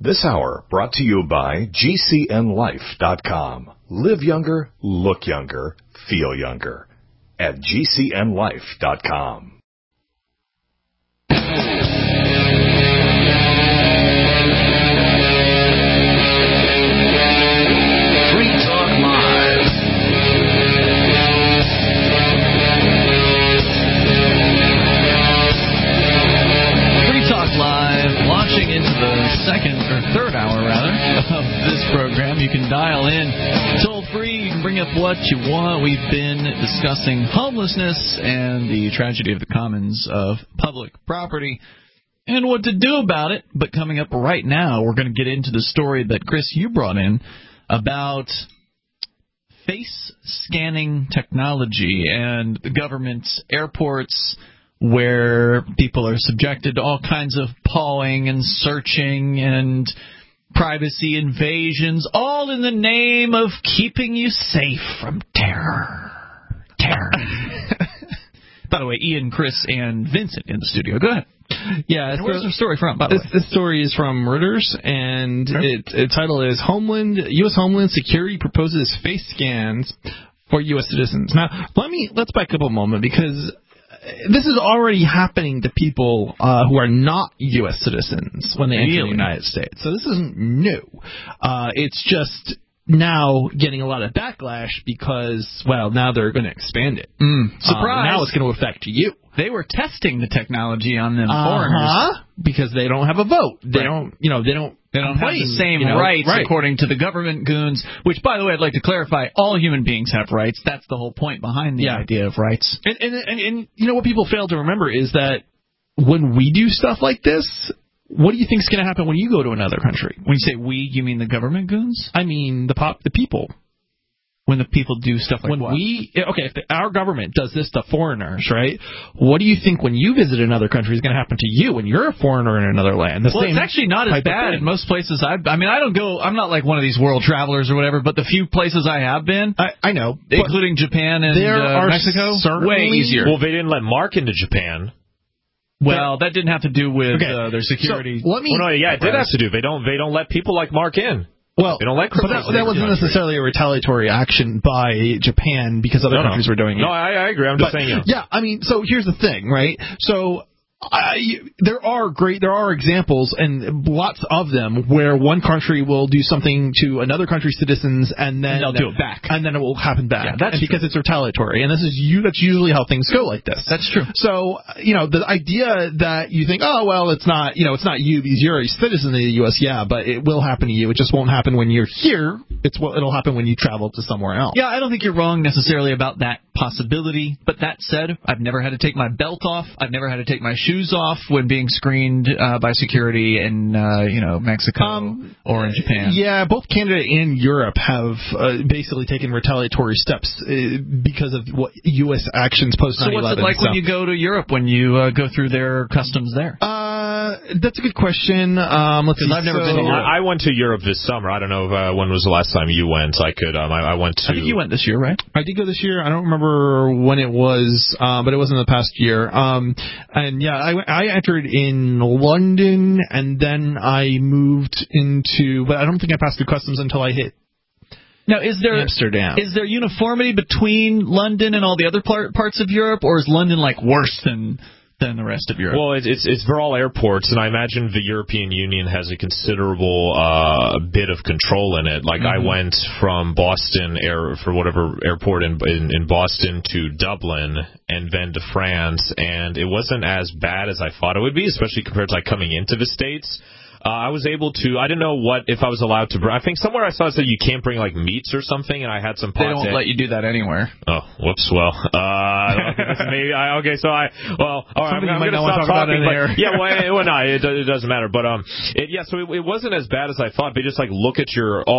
This hour brought to you by GCNLife.com. Live younger, look younger, feel younger at GCNLife.com. Launching into the second or third hour, rather, of this program. You can dial in toll free. You can bring up what you want. We've been discussing homelessness and the tragedy of the commons of public property and what to do about it. But coming up right now, we're going to get into the story that, Chris, you brought in about face scanning technology and the government's airports, where people are subjected to all kinds of pawing and searching and privacy invasions, all in the name of keeping you safe from terror. By the way, Ian, Chris, and Vincent in the studio. Go ahead. Yeah, and where's the story from, by the way? This story is from Reuters, and its title is U.S. Homeland Security proposes face scans for U.S. citizens. Now, let's back up a moment, because this is already happening to people who are not U.S. citizens when they enter the United States. So this isn't new. It's just now getting a lot of backlash because, well, now they're going to expand it. Surprise! Now it's going to affect you. They were testing the technology on them foreigners because they don't have a vote. They don't have the same rights according to the government goons, which, by the way, I'd like to clarify, all human beings have rights. That's the whole point behind the idea of rights. And you know what people fail to remember is that when we do stuff like this, what do you think is going to happen when you go to another country? When you say we, you mean the government goons? I mean the people. When the people do stuff like what? If our government does this to foreigners, right? What do you think when you visit another country is going to happen to you when you're a foreigner in another land? It's actually not as bad in most places. I don't go. I'm not like one of these world travelers or whatever. But the few places I have been, I know, including Japan and Mexico, way easier. Well, they didn't let Mark into Japan. Well, that didn't have to do with their security. So it did have to do. They don't let people like Mark in. Well, they don't let criminals. But that wasn't necessarily a retaliatory action by Japan because other countries were doing it. No, I agree. I'm just saying. Yeah, so here's the thing, right? So there are examples, and lots of them, where one country will do something to another country's citizens, and then they'll do it back, and then it will happen back. Yeah, that's because it's retaliatory, and that's usually how things go like this. That's true. So the idea that you think, oh well, it's not you because you're a citizen of the U.S. Yeah, but it will happen to you. It just won't happen when you're here. It'll happen when you travel to somewhere else. Yeah, I don't think you're wrong necessarily about that possibility. But that said, I've never had to take my belt off. I've never had to take my shoes off when being screened by security in Mexico or in Japan. Yeah, both Canada and Europe have basically taken retaliatory steps because of what U.S. actions post 9/11. So what's it like when you go to Europe, when you go through their customs there? That's a good question. Let's see. I've never been to Europe. I went to Europe this summer. I don't know when was the last time you went. I went to. I think you went this year, right? I did go this year. I don't remember when it was, but it was in the past year. And yeah, I entered in London, and then I moved into, but I don't think I passed through customs until I hit Now, is there Amsterdam. Is there uniformity between London and all the other parts of Europe, or is London like worse than the rest of Europe? Well, it's for all airports, and I imagine the European Union has a considerable bit of control in it. Like I went from Boston for whatever airport in Boston to Dublin and then to France, and it wasn't as bad as I thought it would be, especially compared to like coming into the States. I was able to, I didn't know if I was allowed to, I think somewhere I saw it said you can't bring like meats or something, and I had some They don't let you do that anywhere. Oh, whoops, well, maybe, okay, so all right, I'm going to stop talking, but, no, it doesn't matter, but, so it wasn't as bad as I thought. They just like look at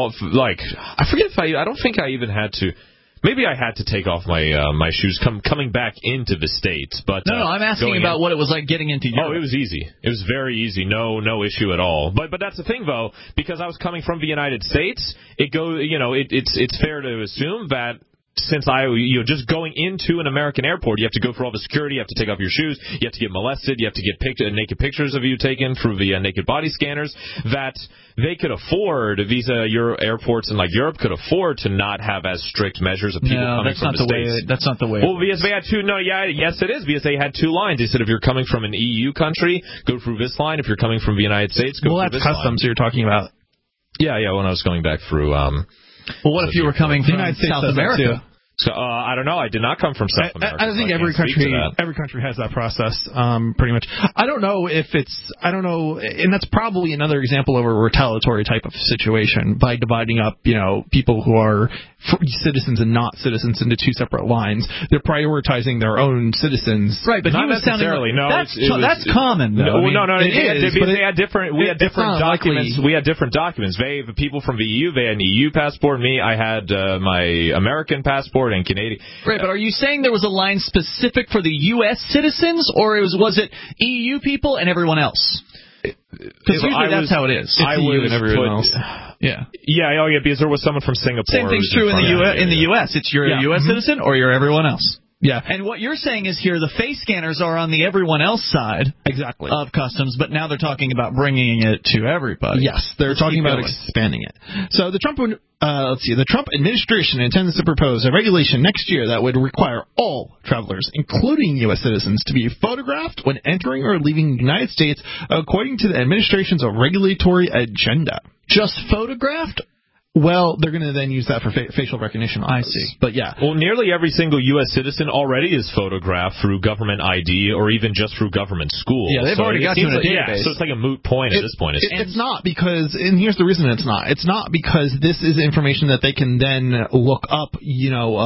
I forget I don't think I even had to. Maybe I had to take off my shoes coming back into the States, but no, I'm asking about what it was like getting into Europe. Oh, it was easy. It was very easy. No issue at all. But that's the thing though, because I was coming from the United States, it's fair to assume that since just going into an American airport, you have to go through all the security, you have to take off your shoes, you have to get molested, you have to get naked pictures of you taken through the naked body scanners, that they could afford, airports in like Europe could afford to not have as strict measures of people coming from the States. That's not the way. Well, because they had yes it is, because they had two lines. They said if you're coming from an EU country, go through this line. If you're coming from the United States, go through this line. Well, that's customs you're talking about. Yeah, when I was going back through... well, what if you were coming from South America? So I don't know. I did not come from South America. I think every country has that process, pretty much. I don't know, and that's probably another example of a retaliatory type of situation by dividing up, people who are citizens and not citizens into two separate lines. They're prioritizing their own citizens. Right, but not necessarily. That's common. No. They had different. We had different documents. Likely. We had different documents. The people from the EU, they had an EU passport. Me, I had my American passport and Canadian. Right, but are you saying there was a line specific for the U.S. citizens, or was it EU people and everyone else? Because usually that's how it is. I would and everyone else. Yeah, because there was someone from Singapore. Same thing's true in the U.S. It's you're a U.S. citizen or you're everyone else. Yeah. And what you're saying is here the face scanners are on the everyone else side exactly of customs, but now they're talking about bringing it to everybody. Yes, they're talking about expanding it. So the Trump administration intends to propose a regulation next year that would require all travelers, including U.S. citizens, to be photographed when entering or leaving the United States according to the administration's regulatory agenda. Just photographed? Well, they're going to then use that for facial recognition. I see. But yeah. Well, nearly every single U.S. citizen already is photographed through government ID or even just through government schools. Yeah, they've already got you in a database. So it's like a moot point at this point. It's not because, and here's the reason it's not. It's not because this is information that they can then look up, your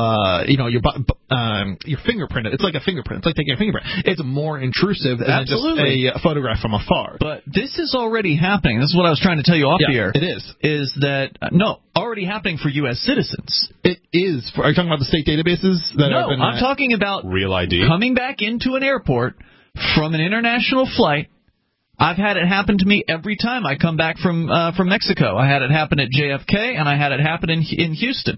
fingerprint. It's like a fingerprint. It's like taking a fingerprint. It's more intrusive than just a photograph from afar. But this is already happening. This is what I was trying to tell you off here. It is. Is that, already happening for U.S. citizens. It is. Are you talking about the state databases? I'm talking about real ID. Coming back into an airport from an international flight. I've had it happen to me every time I come back from Mexico. I had it happen at JFK, and I had it happen in Houston,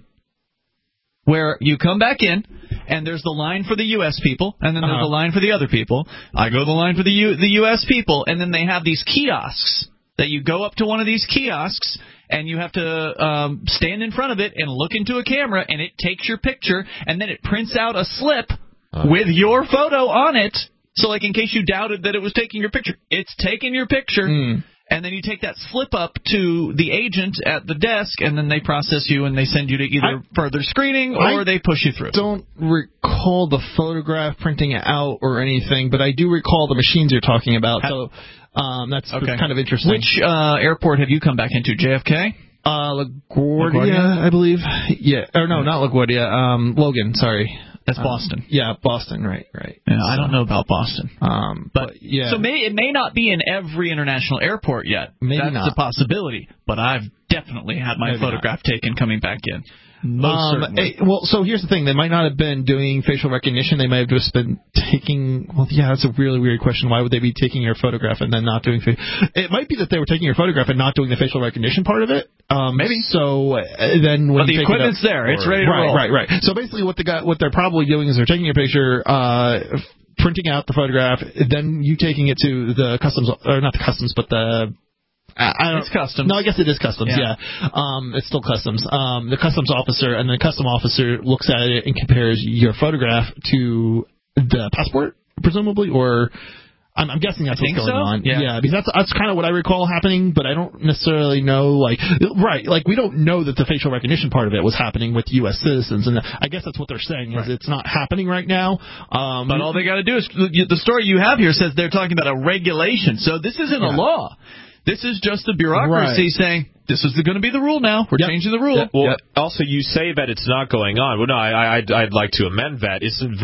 where you come back in, and there's the line for the U.S. people, and then there's the line for the other people. I go the line for the U.S. people, and then they have these kiosks that you go up to one of these kiosks, and you have to stand in front of it and look into a camera, and it takes your picture, and then it prints out a slip with your photo on it. So, like, in case you doubted that it was taking your picture, it's taking your picture, and then you take that slip up to the agent at the desk, and then they process you, and they send you to either further screening or they push you through. I don't recall the photograph printing it out or anything, but I do recall the machines you're talking about, so... that's kind of interesting. Which airport have you come back into? JFK? LaGuardia, I believe. Yeah. Or no, not LaGuardia. Logan, sorry. That's Boston. Yeah, Boston, right. Yeah, I don't know about Boston. But yeah. So it may not be in every international airport yet. That's a possibility. But I've definitely had my photograph taken coming back in. Most certainly. So here's the thing. They might not have been doing facial recognition. They might have just been taking... Well, yeah, that's a really weird question. Why would they be taking your photograph and then not doing... It might be that they were taking your photograph and not doing the facial recognition part of it. Maybe. So then when the equipment's there. It's ready to roll. Right. So basically what they're probably doing is they're taking your picture... printing out the photograph, then you taking it to the customs... Or not the customs, but the... It's customs. No, I guess it is customs, yeah. It's still customs. The customs officer, and the customs officer looks at it and compares your photograph to the passport, presumably, or... I'm guessing that's what's going on. Yeah, because that's kind of what I recall happening, but I don't necessarily know, we don't know that the facial recognition part of it was happening with U.S. citizens, and I guess that's what they're saying, is it's not happening right now. But all they got to do is, the story you have here says they're talking about a regulation, so this isn't a law. This is just the bureaucracy saying, this is going to be the rule now. We're changing the rule. Well, also, you say that it's not going on. Well, no, I'd like to amend that.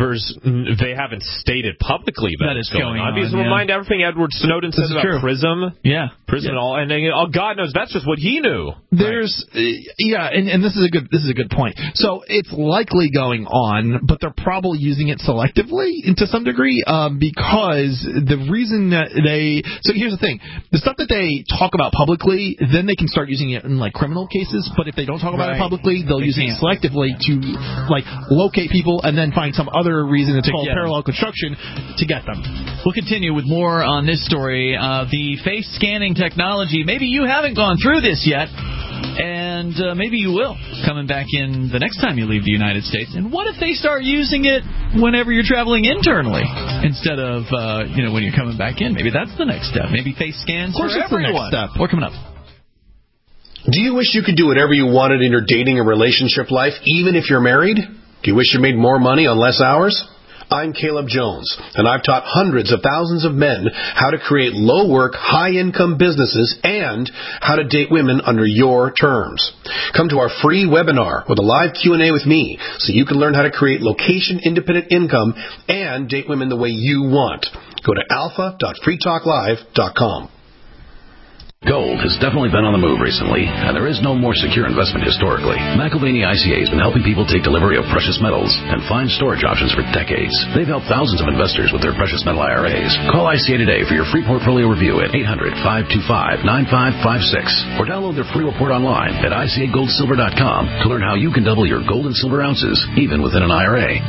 They haven't stated publicly that it's going on. Because remind everything Edward Snowden says about PRISM. Yeah. PRISM and all. And then, God knows, that's just what he knew. There's, and this is a good point. So it's likely going on, but they're probably using it selectively to some degree, because the reason that so here's the thing. The stuff that they talk about publicly, then they can start using it in like criminal cases, but if they don't talk about it publicly, they'll use it selectively to like locate people and then find some other reason to call parallel construction to get them. We'll continue with more on this story. The face scanning technology. Maybe you haven't gone through this yet, and maybe you will coming back in the next time you leave the United States. And what if they start using it whenever you're traveling internally instead of when you're coming back in? Maybe that's the next step. Maybe face scans for everyone. The next step. We're coming up. Do you wish you could do whatever you wanted in your dating and relationship life, even if you're married? Do you wish you made more money on less hours? I'm Caleb Jones, and I've taught hundreds of thousands of men how to create low-work, high-income businesses and how to date women under your terms. Come to our free webinar with a live Q&A with me so you can learn how to create location-independent income and date women the way you want. Go to alpha.freetalklive.com. Gold has definitely been on the move recently, and there is no more secure investment historically. McIlvaney ICA has been helping people take delivery of precious metals and find storage options for decades. They've helped thousands of investors with their precious metal IRAs. Call ICA today for your free portfolio review at 800-525-9556 or download their free report online at ICAGoldSilver.com to learn how you can double your gold and silver ounces, even within an IRA.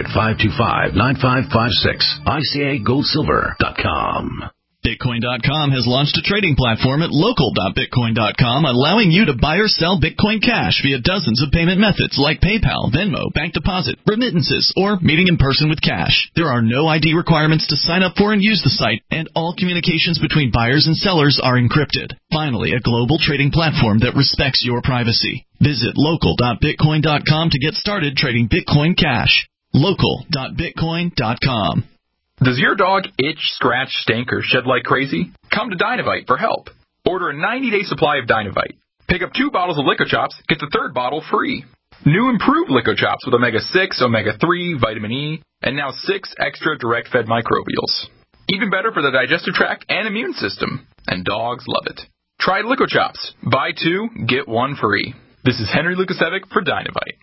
800-525-9556. ICAGoldSilver.com. Bitcoin.com has launched a trading platform at local.bitcoin.com, allowing you to buy or sell Bitcoin Cash via dozens of payment methods like PayPal, Venmo, bank deposit, remittances, or meeting in person with cash. There are no ID requirements to sign up for and use the site, and all communications between buyers and sellers are encrypted. Finally, a global trading platform that respects your privacy. Visit local.bitcoin.com to get started trading Bitcoin Cash. local.bitcoin.com. Does your dog itch, scratch, stink, or shed like crazy? Come to Dynavite for help. Order a 90-day supply of Dynavite. Pick up 2 bottles of Lico Chops, get the 3rd bottle free. New improved Lico Chops with Omega-6, Omega-3, Vitamin E, and now 6 extra direct-fed microbials. Even better for the digestive tract and immune system. And dogs love it. Try Lico Chops. Buy 2, get 1 free. This is Henry Lukasevic for Dynavite.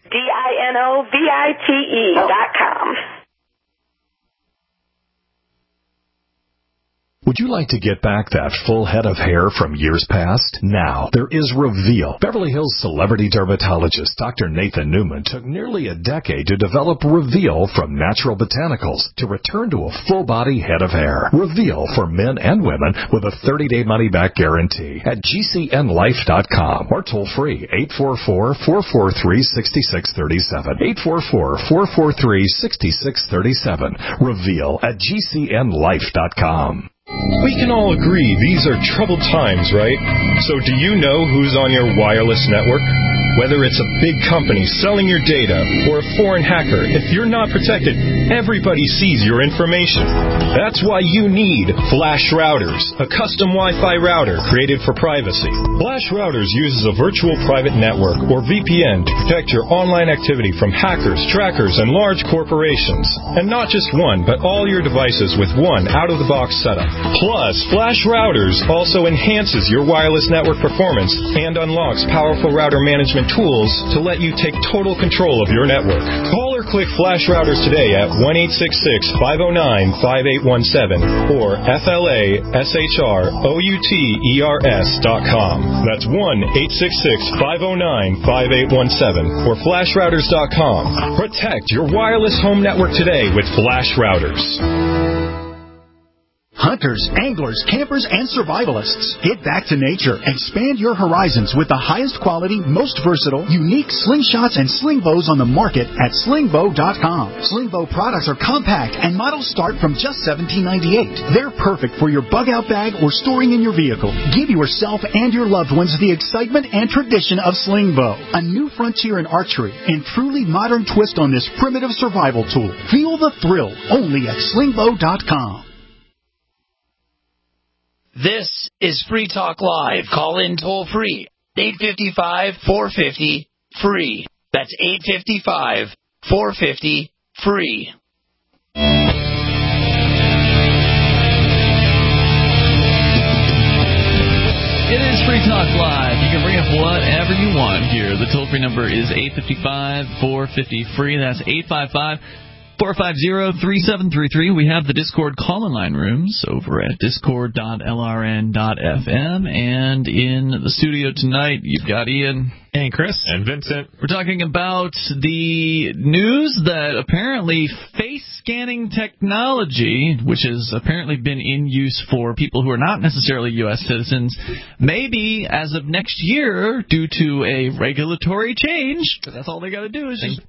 DINOVITE.com. Would you like to get back that full head of hair from years past? Now, there is Reveal. Beverly Hills celebrity dermatologist Dr. Nathan Newman took nearly a decade to develop Reveal from natural botanicals to return to a full-body head of hair. Reveal for men and women with a 30-day money-back guarantee at GCNlife.com or toll-free 844-443-6637. 844-443-6637. Reveal at GCNlife.com. We can all agree these are troubled times, right? So do you know who's on your wireless network? Whether it's a big company selling your data or a foreign hacker, if you're not protected, everybody sees your information. That's why you need Flash Routers, a custom Wi-Fi router created for privacy. Flash Routers uses a virtual private network, or VPN, to protect your online activity from hackers, trackers, and large corporations. And not just one, but all your devices with one out-of-the-box setup. Plus, Flash Routers also enhances your wireless network performance and unlocks powerful router management tools to let you take total control of your network. Call or click Flash Routers today at 1-866-509-5817 or FLASHROUTERS.com. That's 1-866-509-5817 or FlashRouters.com. Protect your wireless home network today with Flash Routers. Hunters, anglers, campers, and survivalists. Get back to nature. Expand your horizons with the highest quality, most versatile, unique slingshots and sling bows on the market at slingbow.com. Slingbow products are compact and models start from just $17.98. They're perfect for your bug-out bag or storing in your vehicle. Give yourself and your loved ones the excitement and tradition of Slingbow, a new frontier in archery and truly modern twist on this primitive survival tool. Feel the thrill only at slingbow.com. This is Free Talk Live. Call in toll free. 855-450-FREE. That's 855-450-FREE. It is Free Talk Live. You can bring up whatever you want here. The toll-free number is 855-450-FREE. That's 450-3733. We have the Discord call-in line rooms over at discord.lrn.fm. And in the studio tonight, you've got Ian. And Chris. And Vincent. We're talking about the news that apparently face scanning technology, which has apparently been in use for people who are not necessarily U.S. citizens, maybe as of next year, due to a regulatory change, because that's all they got to do is just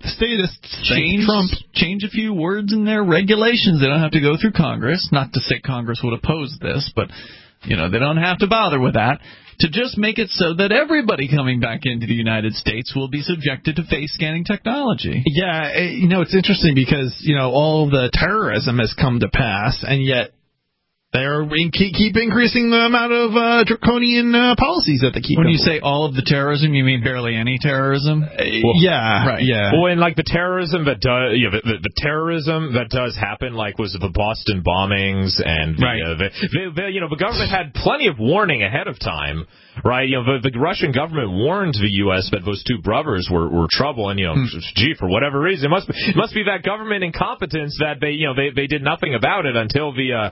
change a few words in their regulations. They don't have to go through Congress. Not to say Congress would oppose this, but they don't have to bother with that. To just make it so that everybody coming back into the United States will be subjected to face scanning technology. Yeah, it's interesting because, all the terrorism has come to pass, and yet they're keep increasing the amount of draconian policies that they keep. When you say all of the terrorism, you mean barely any terrorism? Yeah, right. Yeah. Well, and like the terrorism that does, the terrorism that does happen, like was the Boston bombings, and the government had plenty of warning ahead of time, right? The Russian government warned the U.S. that those two brothers were trouble, and for whatever reason, it must be that government incompetence that they did nothing about it until the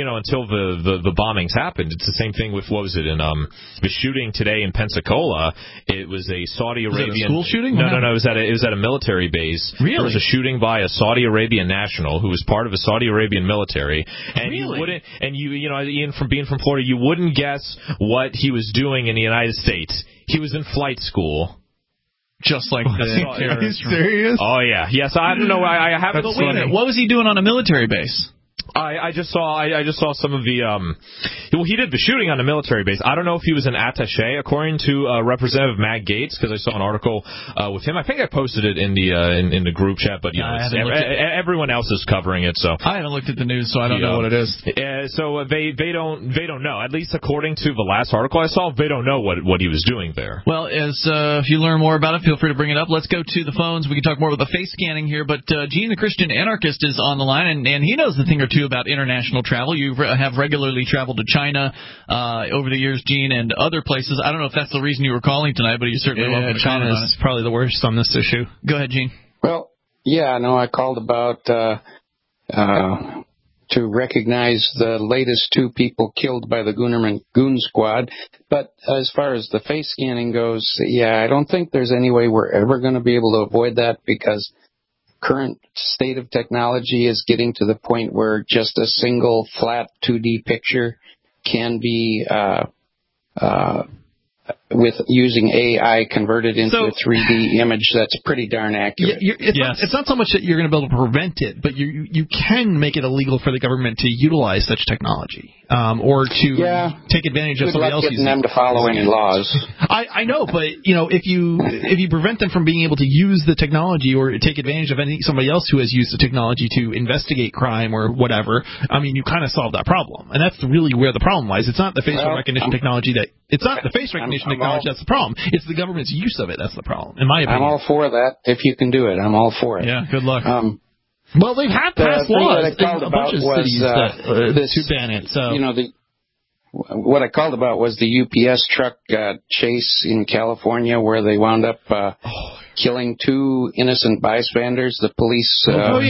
bombings happened. It's the same thing with, what was it, in the shooting today in Pensacola. It was a Saudi Arabian... Was it a school shooting? No, it was at a military base. Really? There was a shooting by a Saudi Arabian national who was part of the Saudi Arabian military. And really? Ian, from being from Florida, you wouldn't guess what he was doing in the United States. He was in flight school. Just like the Are you serious? Oh, yeah. Yes, I don't know. I haven't... But wait a minute. What was he doing on a military base? I just saw some of the he did the shooting on the military base. I don't know if he was an attaché, according to Representative Matt Gaetz, because I saw an article with him. I think I posted it in the group chat, but everyone else is covering it. So I haven't looked at the news, so I don't know what it is. So they don't know. At least according to the last article I saw, they don't know what he was doing there. Well, if you learn more about it, feel free to bring it up. Let's go to the phones. We can talk more about the face scanning here, but Gene, the Christian anarchist, is on the line, and he knows a thing or two about international travel. You have regularly traveled to China over the years, Gene, and other places. I don't know if that's the reason you were calling tonight, but you certainly welcome to comment on it. China is probably the worst on this issue. Go ahead, Gene. Well, I called about to recognize the latest two people killed by the Goonerman Goon Squad. But as far as the face scanning goes, I don't think there's any way we're ever going to be able to avoid that, because current state of technology is getting to the point where just a single flat 2D picture can be with using AI converted into a 3D image that's pretty darn accurate. It's not so much that you're going to be able to prevent it, but you can make it illegal for the government to utilize such technology, or to take advantage of somebody else using them to follow any laws. I know, but if you prevent them from being able to use the technology or take advantage of somebody else who has used the technology to investigate crime or whatever, you kind of solve that problem, and that's really where the problem lies. It's not the facial recognition technology that's the problem. It's the government's use of it that's the problem, in my opinion. I'm all for that. If you can do it, I'm all for it. Yeah, good luck. Well, they've had passed laws in a bunch of cities to ban it. So what I called about was the UPS truck chase in California, where they wound up killing two innocent bystanders. The police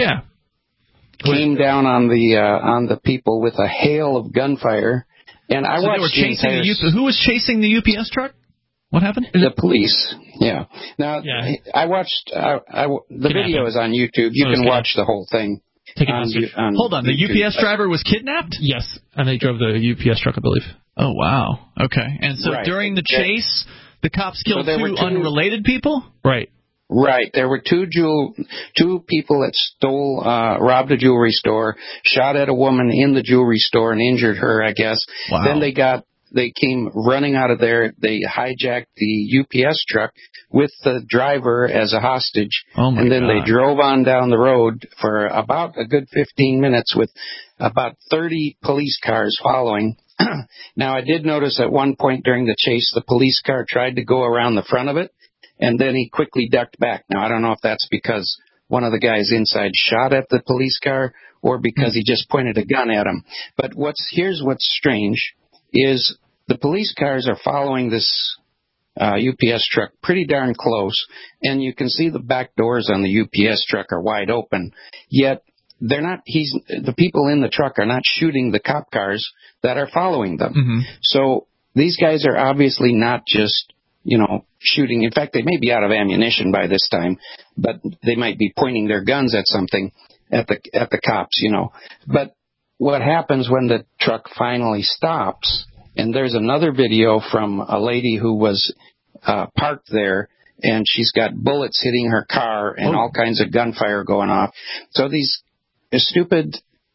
came down on the people with a hail of gunfire. And I watched they were chasing who was chasing the UPS truck? What happened? The police. Yeah. Now, I watched the video is on YouTube. You can watch the whole thing. Hold on. The UPS driver was kidnapped? Yes. And they drove the UPS truck, I believe. Oh, wow. Okay. And so during the chase, the cops killed two unrelated people? Right. Right. There were two people that robbed a jewelry store, shot at a woman in the jewelry store and injured her, I guess. Wow. Then they came running out of there. They hijacked the UPS truck with the driver as a hostage. Oh my and then God. They drove on down the road for about a good 15 minutes with about 30 police cars following. Now, I did notice at one point during the chase, the police car tried to go around the front of it, and then he quickly ducked back. Now, I don't know if that's because one of the guys inside shot at the police car or because he just pointed a gun at him. But here's what's strange is the police cars are following this UPS truck pretty darn close, and you can see the back doors on the UPS truck are wide open. Yet they're not. The people in the truck are not shooting the cop cars that are following them. Mm-hmm. So these guys are obviously not just shooting. In fact, they may be out of ammunition by this time, but they might be pointing their guns at something at the cops. But what happens when the truck finally stops? And there's another video from a lady who was parked there, and she's got bullets hitting her car and all kinds of gunfire going off. So these stupid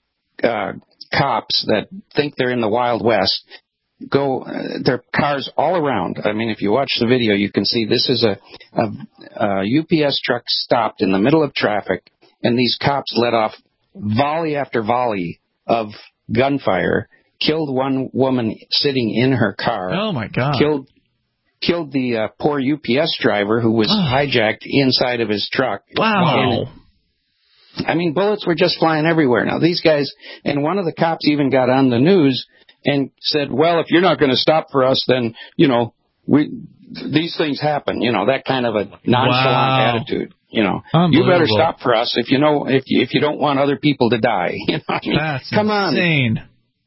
cops that think they're in the Wild West their cars all around. I mean, if you watch the video, you can see this is a UPS truck stopped in the middle of traffic, and these cops let off volley after volley of gunfire. Killed one woman sitting in her car. Oh, my God. Killed the poor UPS driver who was hijacked inside of his truck. Wow. And, bullets were just flying everywhere. Now, these guys, and one of the cops even got on the news and said, well, if you're not going to stop for us, then, these things happen. That kind of a nonchalant attitude. You better stop for us if you don't want other people to die. That's come on. Insane.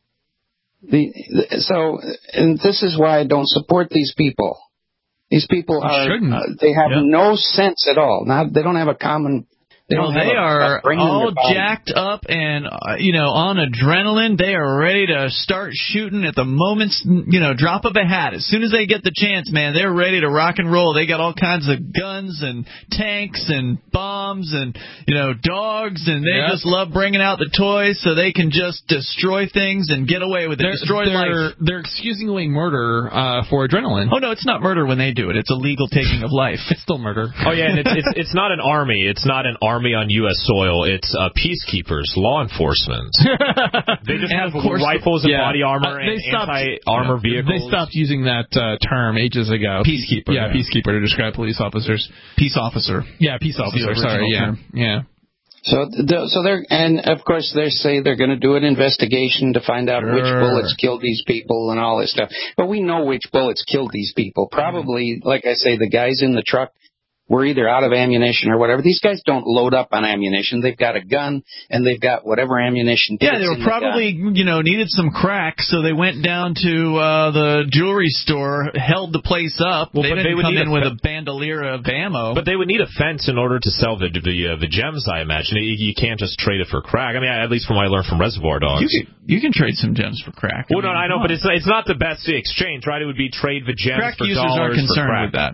And this is why I don't support these people. These people they have no sense at all. They don't have a common. They are all jacked up and, on adrenaline. They are ready to start shooting at the moment's, drop of a hat. As soon as they get the chance, man, they're ready to rock and roll. They got all kinds of guns and tanks and bombs and, dogs, and they just love bringing out the toys so they can just destroy things and get away with it. Destroy life. They're excusing away murder for adrenaline. Oh, no, it's not murder when they do it. It's illegal taking of life. It's still murder. Oh, yeah, and it's not an army. It's not an army on U.S. soil. It's peacekeepers, law enforcement. They just have rifles and body armor and anti-armor vehicles. They stopped using that term ages ago. Peacekeeper. Yeah, peacekeeper to describe police officers. Peace officer. Yeah, peace officer. Sorry, yeah. So they're, and of course they say they're going to do an investigation to find out which bullets killed these people and all this stuff. But we know which bullets killed these people. Probably, like I say, the guys in the truck were either out of ammunition or whatever. These guys don't load up on ammunition. They've got a gun, and they've got whatever ammunition. Yeah, they were probably, needed some crack, so they went down to the jewelry store, held the place up. Well, they didn't come in with a bandolier of ammo. But they would need a fence in order to sell the gems, I imagine. You can't just trade it for crack. I mean, at least from what I learned from Reservoir Dogs. You can trade some gems for crack. Well, I know, but it's not the best exchange, right? It would be trade the gems crack for users dollars are concerned for crack. with that.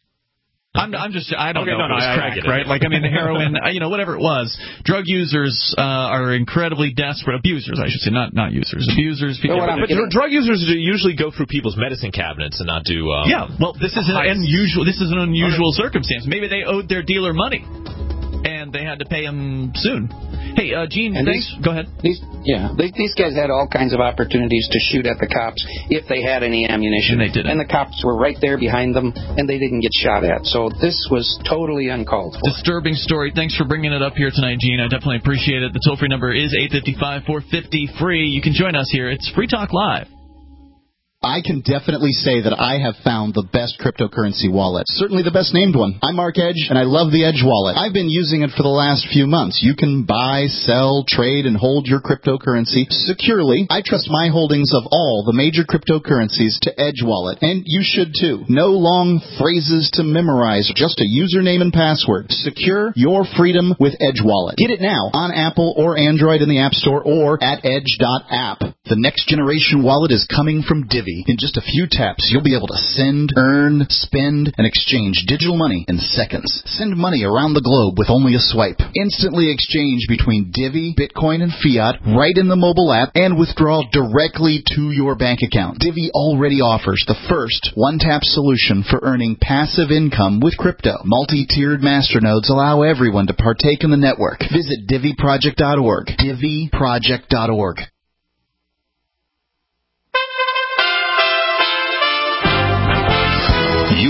I don't know if it was crack, get it. right? Like, I mean, the heroin, whatever it was. Drug users are incredibly desperate. Abusers, I should say, not users. Abusers. People. But drug users usually go through people's medicine cabinets and not do. Well, this is an unusual circumstance. Maybe they owed their dealer money, and they had to pay him soon. Hey, Gene, thanks. Go ahead. These guys had all kinds of opportunities to shoot at the cops if they had any ammunition. And they didn't. And the cops were right there behind them, and they didn't get shot at. So this was totally uncalled for. Disturbing story. Thanks for bringing it up here tonight, Gene. I definitely appreciate it. The toll-free number is 855-450-FREE. You can join us here. It's Free Talk Live. I can definitely say that I have found the best cryptocurrency wallet. Certainly the best named one. I'm Mark Edge, and I love the Edge wallet. I've been using it for the last few months. You can buy, sell, trade, and hold your cryptocurrency securely. I trust my holdings of all the major cryptocurrencies to Edge wallet, and you should too. No long phrases to memorize, just a username and password. Secure your freedom with Edge wallet. Get it now on Apple or Android in the App Store or at edge.app. The next generation wallet is coming from Divi. In just a few taps, you'll be able to send, earn, spend, and exchange digital money in seconds. Send money around the globe with only a swipe. Instantly exchange between Divi, Bitcoin, and fiat right in the mobile app and withdraw directly to your bank account. Divi already offers the first one-tap solution for earning passive income with crypto. Multi-tiered masternodes allow everyone to partake in the network. Visit DiviProject.org. DiviProject.org.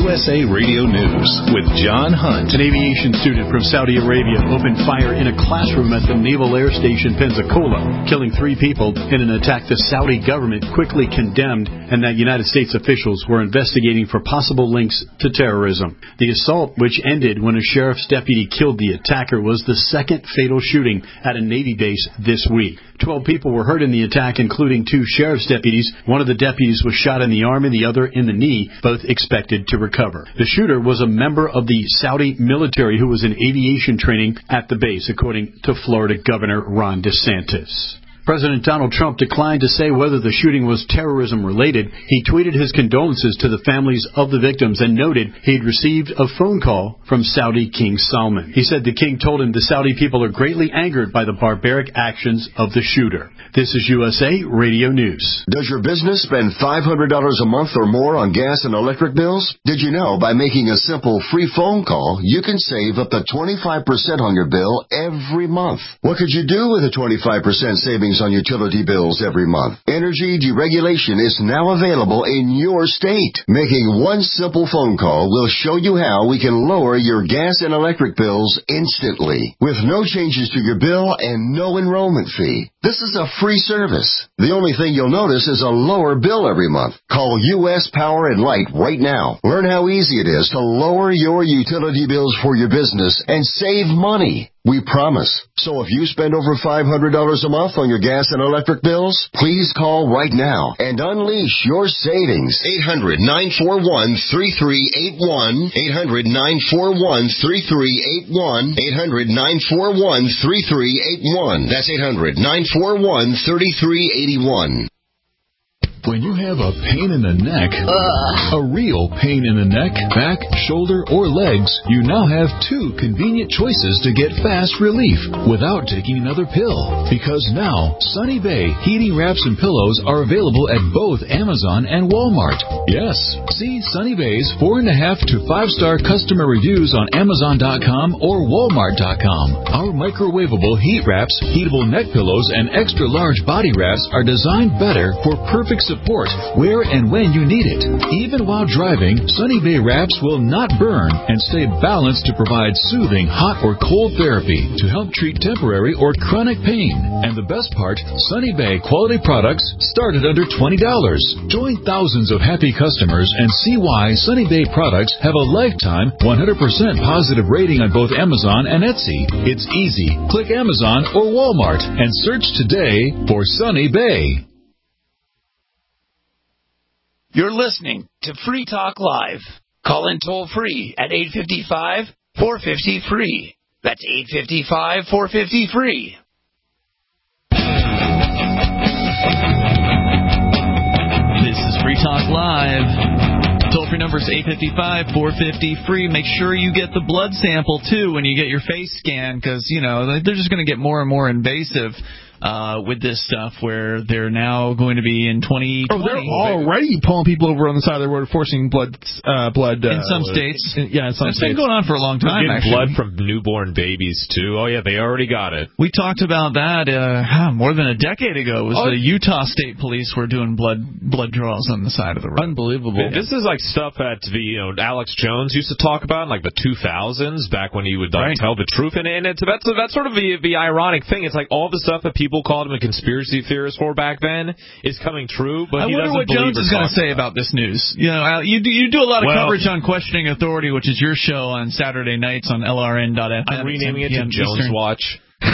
USA Radio News with John Hunt. An aviation student from Saudi Arabia opened fire in a classroom at the Naval Air Station Pensacola, killing 3 people in an attack the Saudi government quickly condemned, and that United States officials were investigating for possible links to terrorism. The assault, which ended when a sheriff's deputy killed the attacker, was the second fatal shooting at a Navy base this week. 12 people were hurt in the attack, including 2 sheriff's deputies. One of the deputies was shot in the arm and the other in the knee, both expected to recover. The shooter was a member of the Saudi military who was in aviation training at the base, according to Florida Governor Ron DeSantis. President Donald Trump declined to say whether the shooting was terrorism-related. He tweeted his condolences to the families of the victims and noted he had received a phone call from Saudi King Salman. He said the king told him the Saudi people are greatly angered by the barbaric actions of the shooter. This is USA Radio News. Does your business spend $500 a month or more on gas and electric bills? Did you know by making a simple free phone call, you can save up to 25% on your bill every month? What could you do with a 25% savings on utility bills every month? Energy deregulation is now available in your state. Making one simple phone call will show you how we can lower your gas and electric bills instantly, with no changes to your bill and no enrollment fee. This is a free service. The only thing you'll notice is a lower bill every month. Call U.S. Power and Light right now. Learn how easy it is to lower your utility bills for your business and save money. We promise. So if you spend over $500 a month on your gas and electric bills, please call right now and unleash your savings. 800-941-3381. 800-941-3381. 800-941-3381. That's 800-941-3381. When you have a pain in the neck, a real pain in the neck, back, shoulder, or legs, you now have 2 convenient choices to get fast relief without taking another pill. Because now, Sunny Bay heating wraps and pillows are available at both Amazon and Walmart. Yes, see Sunny Bay's 4.5 to 5-star customer reviews on Amazon.com or Walmart.com. Our microwavable heat wraps, heatable neck pillows, and extra large body wraps are designed better for perfect support where and when you need it. Even while driving, Sunny Bay wraps will not burn and stay balanced to provide soothing hot or cold therapy to help treat temporary or chronic pain. And the best part, Sunny Bay quality products start at under $20. Join thousands of happy customers and see why Sunny Bay products have a lifetime 100% positive rating on both Amazon and Etsy. It's easy. Click Amazon or Walmart and search today for Sunny Bay. You're listening to Free Talk Live. Call in toll-free at 855-450-FREE. That's 855-450-FREE. This is Free Talk Live. Toll-free number is 855-450-FREE. Make sure you get the blood sample, too, when you get your face scan, because, you know, they're just going to get more and more invasive with this stuff, where they're now going to be in 2020. Oh, they're already pulling people over on the side of the road, forcing blood. In some states. In some That's states. been going on for a long time, getting actually. blood from newborn babies, too. Oh, yeah, they already got it. We talked about that more than a decade ago. It was the Utah State Police were doing blood draws on the side of the road. Unbelievable. This is like stuff that Alex Jones used to talk about in like the 2000s, back when he would tell the truth. And that's sort of the ironic thing. It's like all the stuff that people called him a conspiracy theorist for back then is coming true, but he doesn't believe. I wonder what Jones is going to say about this news. You know, you do a lot of coverage on Questioning Authority, which is your show on Saturday nights on LRN.FM. I'm renaming it to Jones Watch.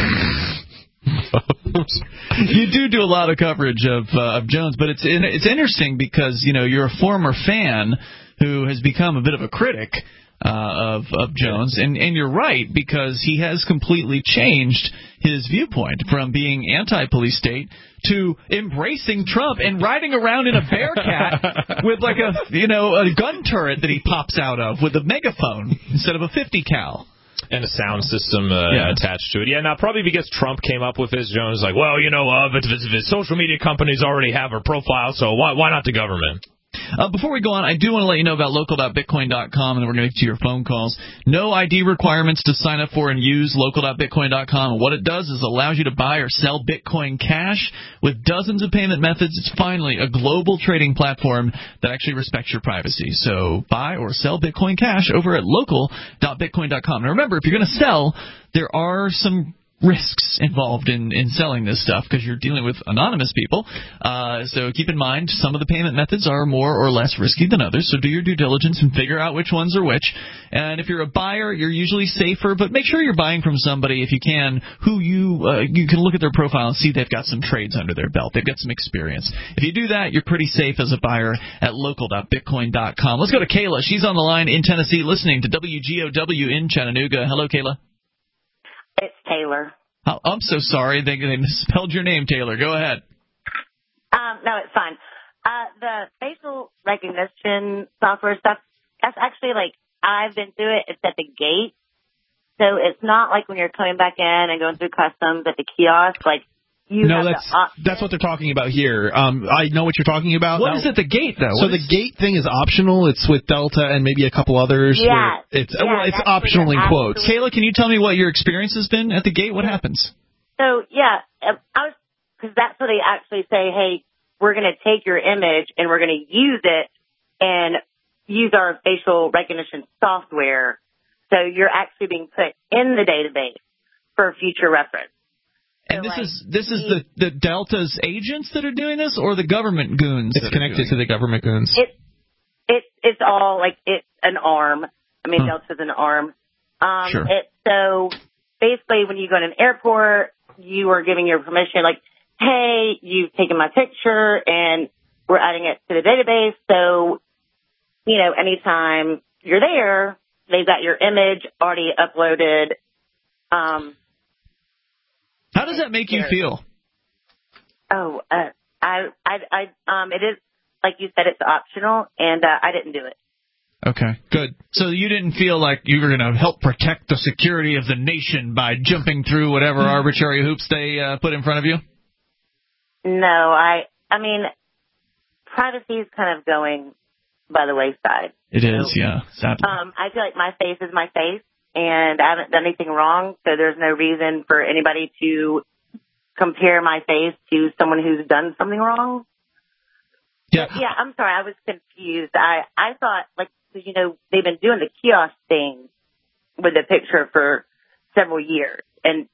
You do a lot of coverage of Jones, but it's interesting because you're a former fan who has become a bit of a critic of Jones, and you're right, because he has completely changed his viewpoint from being anti-police state to embracing Trump and riding around in a Bearcat with like a gun turret that he pops out of with a megaphone instead of a 50 cal. And a sound system attached to it. Yeah, now probably because Trump came up with this, Jones is like, well, the social media companies already have her profile, so why not the government? Before we go on, I do want to let you know about local.bitcoin.com, and then we're going to get to your phone calls. No ID requirements to sign up for and use local.bitcoin.com. And what it does is allows you to buy or sell Bitcoin Cash with dozens of payment methods. It's finally a global trading platform that actually respects your privacy. So buy or sell Bitcoin Cash over at local.bitcoin.com. Now remember, if you're going to sell, there are some risks involved in selling this stuff because you're dealing with anonymous people. So keep in mind some of the payment methods are more or less risky than others. So do your due diligence and figure out which ones are which. And if you're a buyer, you're usually safer, but make sure you're buying from somebody, if you can, who you can look at their profile and see they've got some trades under their belt. They've got some experience. If you do that, you're pretty safe as a buyer at local.bitcoin.com. Let's go to Kayla. She's on the line in Tennessee listening to WGOW in Chattanooga. Hello, Kayla. It's Taylor. Oh, I'm so sorry. They misspelled your name, Taylor. Go ahead. No, it's fine. The facial recognition software stuff, that's actually I've been through it. It's at the gate. So it's not like when you're coming back in and going through customs at the kiosk, that's what they're talking about here. I know what you're talking about. What is at the gate, though? So the gate thing is optional. It's with Delta and maybe a couple others. Yeah. It's optional in quotes. Kayla, can you tell me what your experience has been at the gate? What happens? So, because that's where they actually say, hey, we're going to take your image and we're going to use it and use our facial recognition software. So you're actually being put in the database for future reference. And this is the Delta's agents that are doing this, or the government goons? It's connected to the government goons. It's all it's an arm. I mean, Delta's an arm. Sure. So basically, when you go to an airport, you are giving your permission, hey, you've taken my picture, and we're adding it to the database. So, anytime you're there, they've got your image already uploaded. How does that make you feel? Oh, it is, like you said, it's optional, and I didn't do it. Okay, good. So you didn't feel like you were going to help protect the security of the nation by jumping through whatever arbitrary hoops they put in front of you? No, I mean, privacy is kind of going by the wayside. It is, yeah, sadly. I feel like my face is my face. And I haven't done anything wrong, so there's no reason for anybody to compare my face to someone who's done something wrong. Yeah. But yeah, I'm sorry, I was confused. I thought, they've been doing the kiosk thing with the picture for several years. And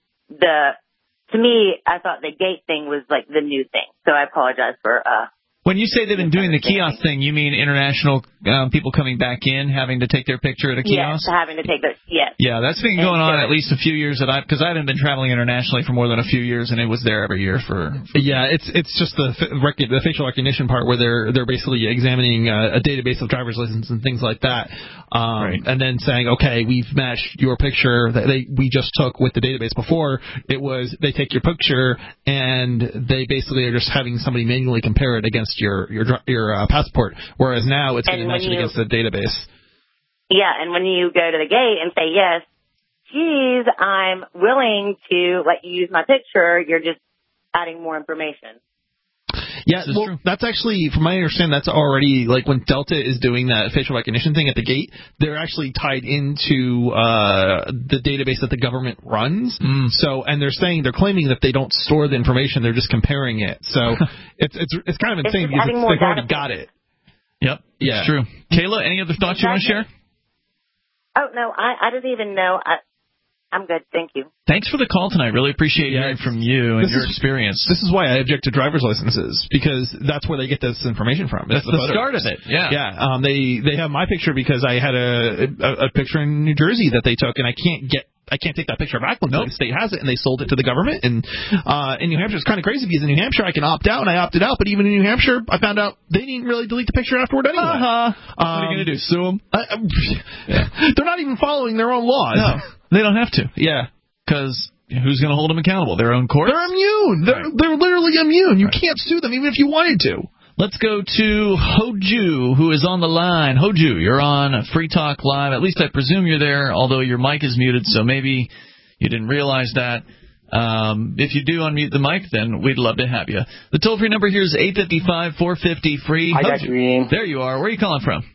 to me, I thought the gate thing was the new thing. So I apologize for When you say they've been doing the kiosk thing, you mean international people coming back in, having to take their picture at a kiosk? Yes, having to take their, yes. Yeah, that's been going on at least a few years because I haven't been traveling internationally for more than a few years, and it was there every year for Yeah, it's just the facial recognition part where they're basically examining a database of driver's license and things like that, right. And then saying, okay, we've matched your picture that we just took with the database before. It was they take your picture and they basically are just having somebody manually compare it against your passport, whereas now it's getting matched against the database. Yeah, and when you go to the gate and say, yes, geez, I'm willing to let you use my picture, you're just adding more information. Yeah, well, that's actually, from my understanding, that's already, when Delta is doing that facial recognition thing at the gate, they're actually tied into the database that the government runs. So, and they're claiming that they don't store the information, they're just comparing it. So, it's kind of insane because they've already got it. Yep, yeah. It's true. Kayla, any other thoughts you want to share? Oh, no, I didn't even know. I'm good, thank you. Thanks for the call tonight. Really appreciate hearing from you and your experience. This is why I object to driver's licenses, because that's where they get this information from. That's the start of it, yeah. Yeah, they have my picture because I had a picture in New Jersey that they took, and I can't take that picture back when the state has it, and they sold it to the government. And in New Hampshire, it's kind of crazy because in New Hampshire, I can opt out, and I opted out. But even in New Hampshire, I found out they didn't really delete the picture afterward anyway. What are you going to do, sue them? They're not even following their own laws. No, they don't have to. Yeah. Because who's going to hold them accountable? Their own courts? They're immune. They're literally immune. You can't sue them even if you wanted to. Let's go to Hoju, who is on the line. Hoju, you're on Free Talk Live. At least I presume you're there, although your mic is muted, so maybe you didn't realize that. If you do unmute the mic, then we'd love to have you. The toll-free number here is 855-450-FREE. I got you, Ian. There you are. Where are you calling from?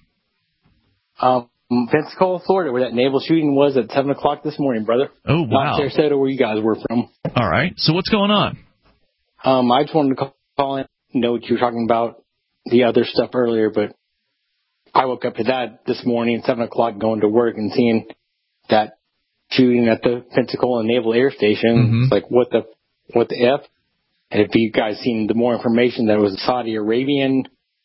Pensacola, Florida, where that naval shooting was at 7 o'clock this morning, brother. Oh, wow. Not Sarasota, where you guys were from. All right. So what's going on? I just wanted to call in, know what you were talking about, the other stuff earlier, but I woke up to that this morning at 7 o'clock going to work and seeing that shooting at the Pensacola Naval Air Station. Mm-hmm. It's like, what the F? And if you guys seen the more information, that was a Saudi Arabian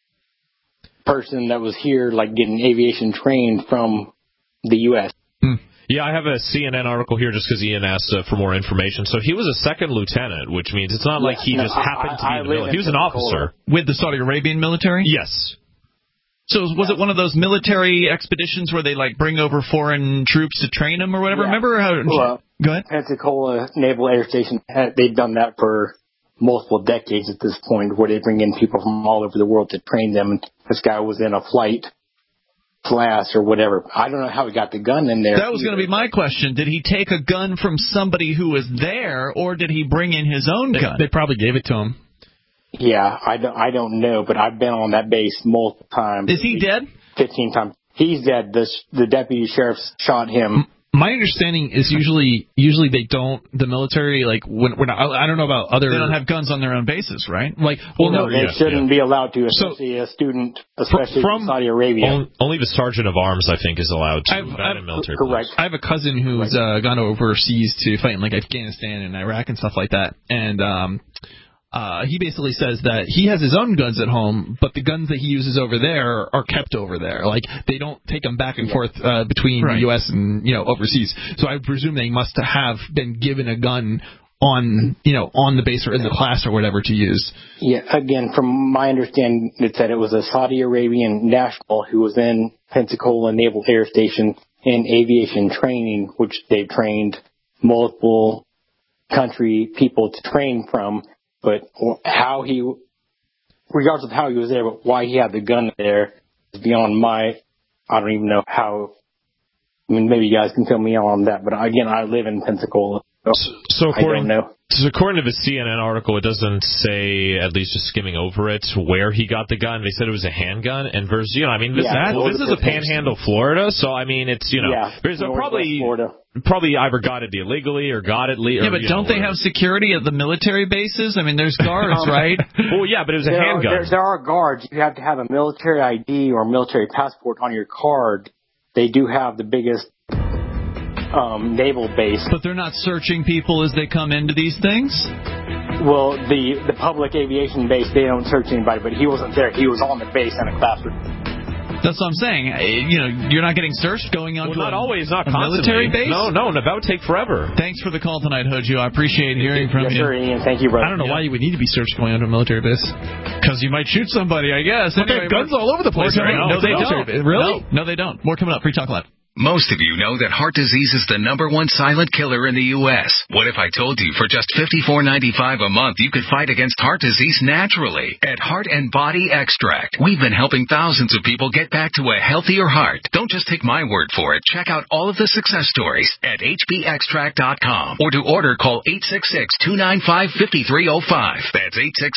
person that was here, like getting aviation trained from the U.S. Yeah, I have a CNN article here just because Ian asked for more information. So he was a second lieutenant, which means it's not like he just happened to be in the military. He was an officer. With the Saudi Arabian military? Yes. So was it one of those military expeditions where they like bring over foreign troops to train them or whatever? Yeah. Remember how? Go ahead. Pensacola Naval Air Station, they've done that for multiple decades at this point, where they bring in people from all over the world to train them. And this guy was in a flight class or whatever. I don't know how he got the gun in there. That was going to be my question. Did he take a gun from somebody who was there, or did he bring in his own gun? They probably gave it to him. Yeah, I don't know, but I've been on that base multiple times. Is he dead? 15 times. He's dead. The deputy sheriff shot him. My understanding is usually they don't, the military, like, I don't know about other... They don't have guns on their own bases, right? Like, they shouldn't be allowed to, especially a student, especially from Saudi Arabia. Only the sergeant of arms, I think, is allowed to. Not in military. Correct. I have a cousin who's gone overseas to fight in, like, Afghanistan and Iraq and stuff like that, and he basically says that he has his own guns at home, but the guns that he uses over there are kept over there. Like, they don't take them back and forth between the U.S. and, overseas. So I presume they must have been given a gun on the base or in the class or whatever to use. Yeah, again, from my understanding, it said it was a Saudi Arabian national who was in Pensacola Naval Air Station in aviation training, which they trained multiple country people to train from. But regardless of how he was there, but why he had the gun there is beyond I don't even know how. I mean, maybe you guys can fill me in on that. But again, I live in Pensacola. So according to the CNN article, it doesn't say, at least just skimming over it, where he got the gun. They said it was a handgun. And this is a panhandle, Florida. So, I mean, it's, there's probably either got it illegally or got it legally. Yeah, but don't they have security at the military bases? I mean, there's guards, right? Well, yeah, but it was a handgun. There are guards. You have to have a military ID or military passport on your card. They do have the biggest naval base. But they're not searching people as they come into these things? Well, the public aviation base, they don't search anybody, but he wasn't there. He was on the base in a classroom. That's what I'm saying. You're not getting searched going on to not always, not a military base? No, that would take forever. Thanks for the call tonight, Hoju. I appreciate hearing from you. Sure, Ian. Thank you, brother. I don't know why you would need to be searched going onto a military base. Because you might shoot somebody, I guess. Anyway, guns all over the place, right? No, they don't. Really? No, they don't. More coming up. Free Talk Live. Most of you know that heart disease is the #1 silent killer in the U.S. What if I told you for just $54.95 a month you could fight against heart disease naturally at Heart and Body Extract? We've been helping thousands of people get back to a healthier heart. Don't just take my word for it. Check out all of the success stories at hbextract.com. Or to order, call 866-295-5305. That's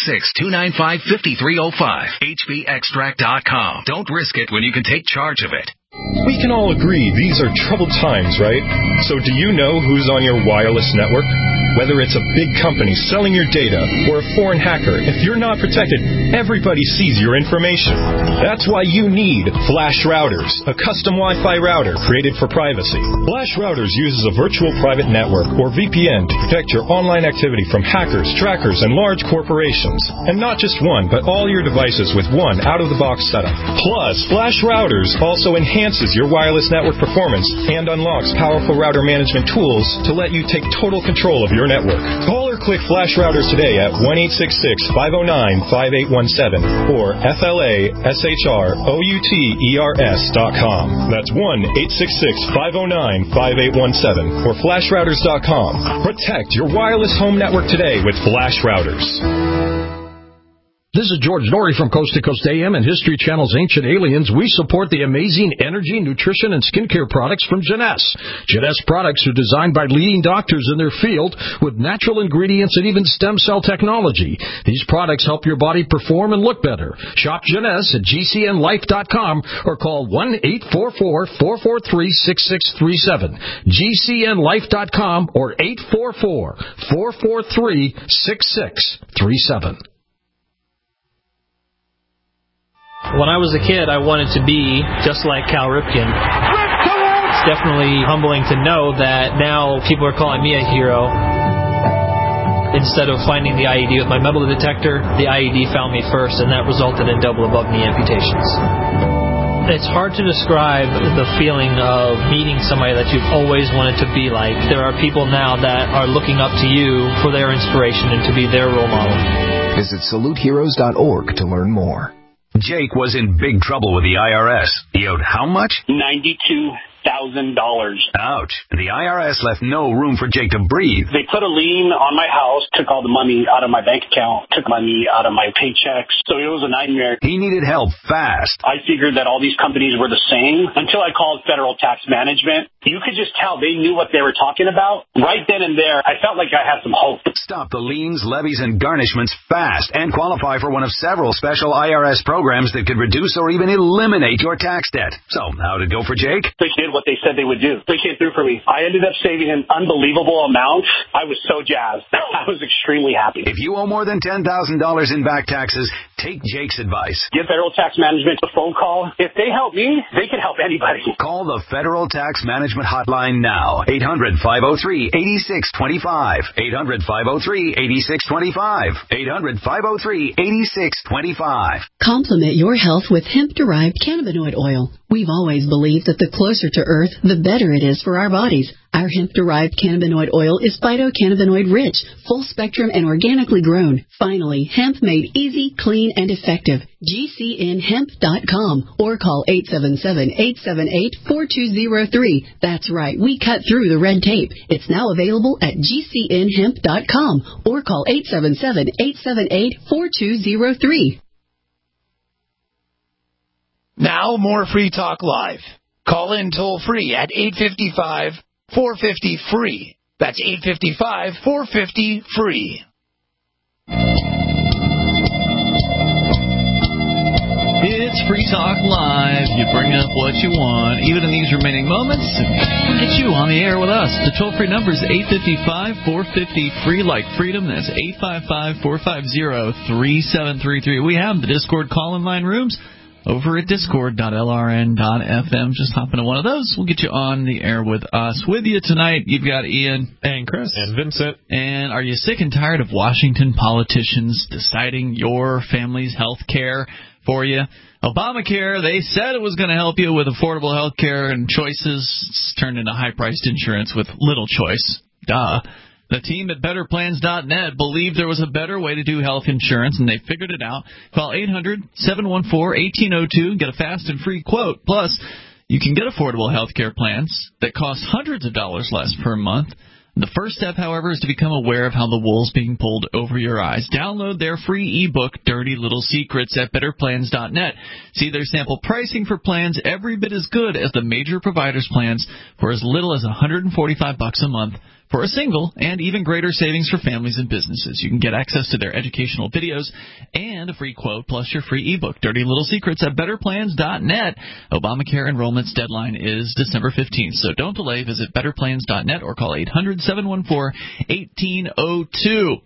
866-295-5305. hbextract.com. Don't risk it when you can take charge of it. We can all agree these are troubled times, right? So do you know who's on your wireless network? Whether it's a big company selling your data or a foreign hacker, if you're not protected, everybody sees your information. That's why you need Flash Routers, a custom Wi-Fi router created for privacy. Flash Routers uses a virtual private network, or VPN, to protect your online activity from hackers, trackers, and large corporations. And not just one, but all your devices with one out-of-the-box setup. Plus, Flash Routers also enhances your wireless network performance and unlocks powerful router management tools to let you take total control of your network. Call or click Flash Routers today at 1-866-509-5817 or FLASHROUTERS.com. That's 1-866-509-5817 or FlashRouters.com. Protect your wireless home network today with Flash Routers. This is George Norrie from Coast to Coast AM and History Channel's Ancient Aliens. We support the amazing energy, nutrition, and skincare products from Jeunesse. Jeunesse products are designed by leading doctors in their field with natural ingredients and even stem cell technology. These products help your body perform and look better. Shop Jeunesse at GCNlife.com or call 1-844-443-6637. GCNlife.com or 844-443-6637. When I was a kid, I wanted to be just like Cal Ripken. It's definitely humbling to know that now people are calling me a hero. Instead of finding the IED with my metal detector, the IED found me first, and that resulted in double above-knee amputations. It's hard to describe the feeling of meeting somebody that you've always wanted to be like. There are people now that are looking up to you for their inspiration and to be their role model. Visit SaluteHeroes.org to learn more. Jake was in big trouble with the IRS. He owed how much? $92,000. Ouch. The IRS left no room for Jake to breathe. They put a lien on my house, took all the money out of my bank account, took money out of my paychecks. So it was a nightmare. He needed help fast. I figured that all these companies were the same until I called Federal Tax Management. You could just tell they knew what they were talking about. Right then and there, I felt like I had some hope. Stop the liens, levies, and garnishments fast and qualify for one of several special IRS programs that could reduce or even eliminate your tax debt. So, how'd it go for Jake? They did what they said they would do. They came through for me. I ended up saving an unbelievable amount. I was so jazzed. I was extremely happy. If you owe more than $10,000 in back taxes, take Jake's advice. Give Federal Tax Management a phone call. If they help me, they can help anybody. Call the Federal Tax Management Hotline now. 800-503-8625. 800-503-8625. 800-503-8625. Complement your health with hemp-derived cannabinoid oil. We've always believed that the closer to Earth, the better it is for our bodies. Our hemp-derived cannabinoid oil is phytocannabinoid rich, full spectrum, and organically grown. Finally, hemp made easy, clean, and effective. GCNhemp.com or call 877-878-4203. That's right, we cut through the red tape. It's now available at GCNhemp.com or call 877-878-4203. Now more Free Talk Live. Call in toll free at 855-450-FREE. That's 855-450-FREE. It's Free Talk Live. You bring up what you want, even in these remaining moments, and get you on the air with us. The toll-free number is 855-450-FREE, like freedom. That's 855-450-3733. We have the Discord call-in line rooms over at discord.lrn.fm. Just hop into one of those. We'll get you on the air with us. With you tonight, you've got Ian. And Chris. And Vincent. And are you sick and tired of Washington politicians deciding your family's health care for you? Obamacare, they said it was going to help you with affordable health care and choices. It's turned into high-priced insurance with little choice. Duh. The team at BetterPlans.net believed there was a better way to do health insurance, and they figured it out. Call 800-714-1802 get a fast and free quote. Plus, you can get affordable health care plans that cost hundreds of dollars less per month. The first step, however, is to become aware of how the wool's being pulled over your eyes. Download their free ebook, Dirty Little Secrets, at BetterPlans.net. See their sample pricing for plans every bit as good as the major providers' plans for as little as $145 a month for a single, and even greater savings for families and businesses. You can get access to their educational videos and a free quote plus your free ebook, Dirty Little Secrets, at BetterPlans.net. Obamacare enrollment's deadline is December 15th, so don't delay. Visit BetterPlans.net or call 800-714-1802.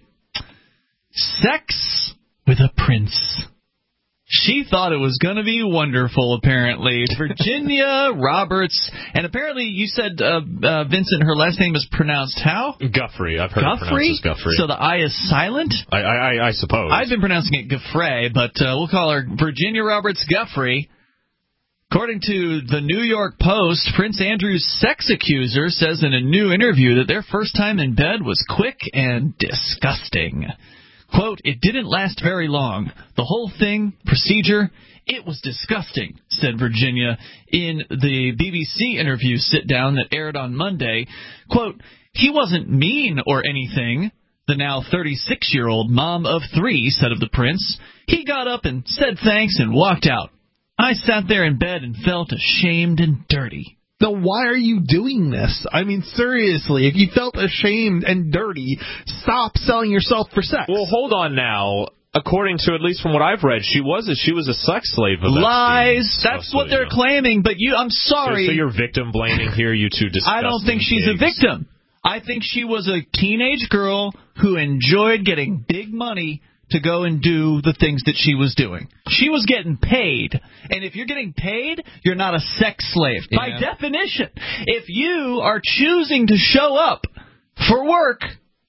Sex with a prince. She thought it was going to be wonderful, apparently. Virginia Roberts. And apparently you said, Vincent, her last name is pronounced how? Guffrey. I've heard it pronounced as Guffrey. So the I is silent? I suppose. I've been pronouncing it Guffrey, but we'll call her Virginia Roberts Guffrey. According to the New York Post, Prince Andrew's sex accuser says in a new interview that their first time in bed was quick and disgusting. Quote, "It didn't last very long. The whole thing, procedure, it was disgusting," said Virginia in the BBC interview sit-down that aired on Monday. Quote, "He wasn't mean or anything. The now 36-year-old mom of 3 said of the prince, "He got up and said thanks and walked out. I sat there in bed and felt ashamed and dirty." Then why are you doing this? I mean, seriously, if you felt ashamed and dirty, stop selling yourself for sex. Well, hold on now. According to, at least from what I've read, she was a sex slave of Lies. That's what they're claiming, but I'm sorry. So you're victim blaming here, you two disgusting I don't think she's a victim. I think she was a teenage girl who enjoyed getting big money to go and do the things that she was doing. She was getting paid. And if you're getting paid, you're not a sex slave. Yeah. By definition, if you are choosing to show up for work,